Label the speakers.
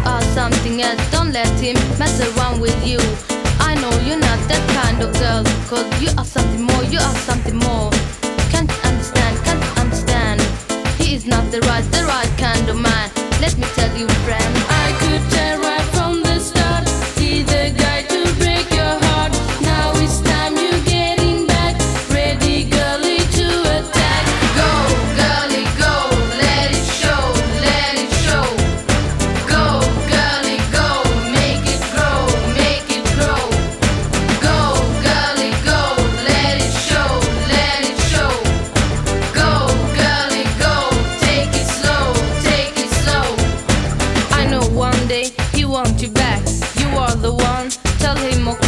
Speaker 1: are something else. Don't let him mess around with you. I know you're not that kind of girl, 'cause you are something more, you are something more. Can't understand, can't understand. He is not the right kind of man. Let me tell you, friend,
Speaker 2: I could tell right from the start, he's the guy to break your heart. Now it's time you're getting back, ready girlie to attack.
Speaker 1: go, girlie, go, let it show, let it show. Go, girlie, go, make it grow, make it grow. Go, girlie, go, let it show, let it show. Go, girlie, go, take it slow, take it slow. I know one day he wants you back. You are the one, tell him okay.